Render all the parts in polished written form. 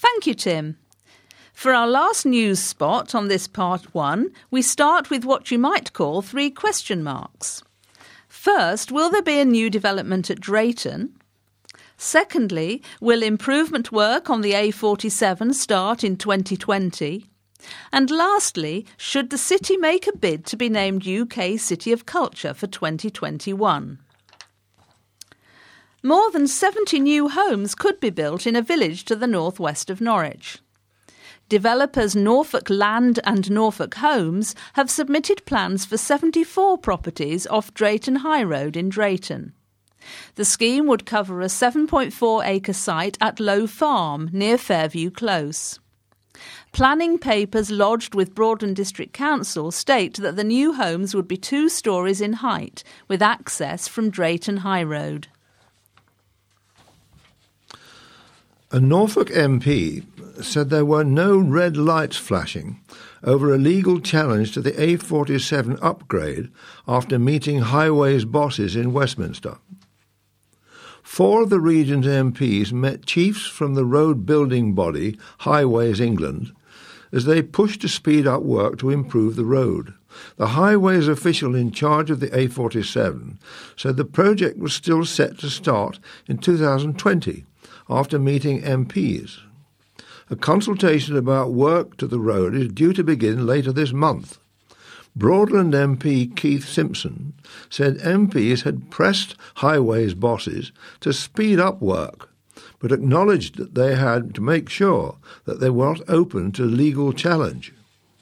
Thank you, Tim. For our last news spot on this part 1, we start with what you might call 3 question marks. First, will there be a new development at Drayton? Secondly, will improvement work on the A47 start in 2020? And lastly, should the city make a bid to be named UK City of Culture for 2021? More than 70 new homes could be built in a village to the northwest of Norwich. Developers Norfolk Land and Norfolk Homes have submitted plans for 74 properties off Drayton High Road in Drayton. The scheme would cover a 7.4-acre site at Low Farm near Fairview Close. Planning papers lodged with Broadland District Council state that the new homes would be 2 storeys in height, with access from Drayton High Road. A Norfolk MP said there were no red lights flashing over a legal challenge to the A47 upgrade after meeting Highways bosses in Westminster. 4 of the region's MPs met chiefs from the road building body Highways England as they pushed to speed up work to improve the road. The Highways official in charge of the A47 said the project was still set to start in 2020 after meeting MPs. A consultation about work to the road is due to begin later this month. Broadland MP Keith Simpson said MPs had pressed Highways bosses to speed up work, but acknowledged that they had to make sure that they were not open to legal challenge.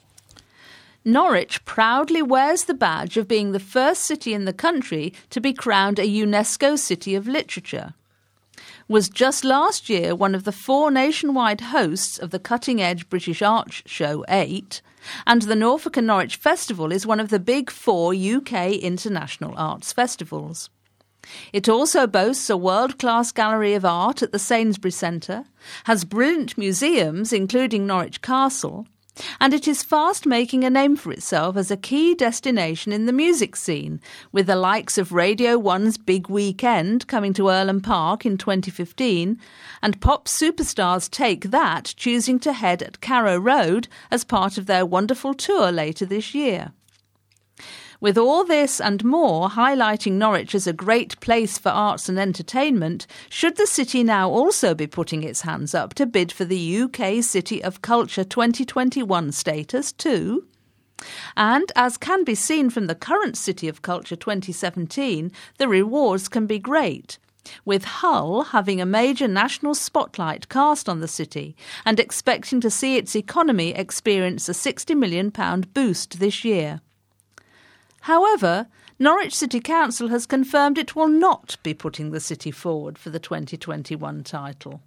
Norwich proudly wears the badge of being the first city in the country to be crowned a UNESCO City of Literature. Was just last year one of the 4 nationwide hosts of the cutting-edge British Art Show 8, and the Norfolk and Norwich Festival is one of the big 4 UK international arts festivals. It also boasts a world-class gallery of art at the Sainsbury Centre, has brilliant museums including Norwich Castle, and it is fast making a name for itself as a key destination in the music scene, with the likes of Radio 1's Big Weekend coming to Earlham Park in 2015, and pop superstars Take That choosing to head at Carrow Road as part of their wonderful tour later this year. With all this and more highlighting Norwich as a great place for arts and entertainment, should the city now also be putting its hands up to bid for the UK City of Culture 2021 status too? And, as can be seen from the current City of Culture 2017, the rewards can be great, with Hull having a major national spotlight cast on the city and expecting to see its economy experience a £60 million boost this year. However, Norwich City Council has confirmed it will not be putting the city forward for the 2021 title.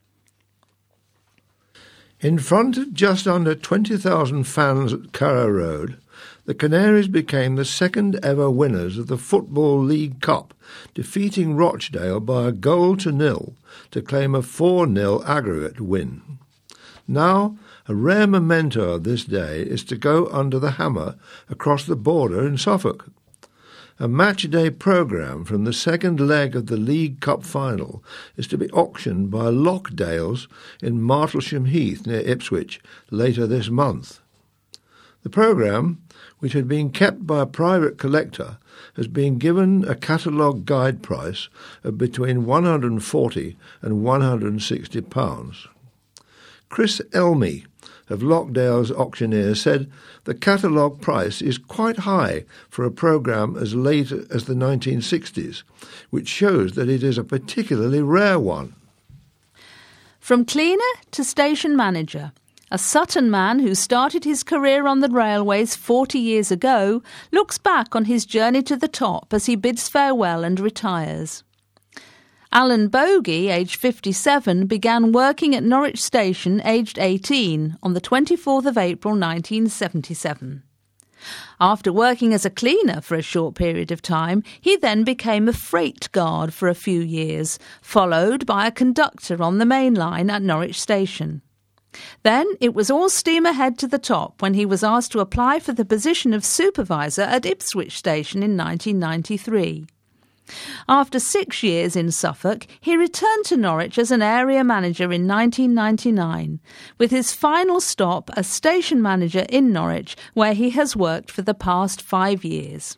In front of just under 20,000 fans at Carrow Road, the Canaries became the second ever winners of the Football League Cup, defeating Rochdale by 1-0 to claim a 4-0 aggregate win. Now, a rare memento of this day is to go under the hammer across the border in Suffolk. A match-day programme from the second leg of the League Cup final is to be auctioned by Lockdales in Martlesham Heath near Ipswich later this month. The programme, which had been kept by a private collector, has been given a catalogue guide price of between £140 and £160. Chris Elmy of Lockdale's Auctioneers said the catalogue price is quite high for a programme as late as the 1960s, which shows that it is a particularly rare one. From cleaner to station manager, a Sutton man who started his career on the railways 40 years ago looks back on his journey to the top as he bids farewell and retires. Alan Bogey, aged 57, began working at Norwich Station aged 18 on the 24th of April 1977. After working as a cleaner for a short period of time, he then became a freight guard for a few years, followed by a conductor on the main line at Norwich Station. Then it was all steam ahead to the top when he was asked to apply for the position of supervisor at Ipswich Station in 1993. After 6 years in Suffolk, he returned to Norwich as an area manager in 1999, with his final stop as station manager in Norwich, where he has worked for the past 5 years.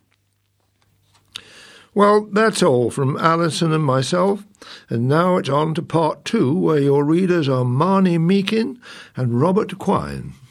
Well, that's all from Alison and myself, and now it's on to part 2, where your readers are Marnie Meakin and Robert Quine.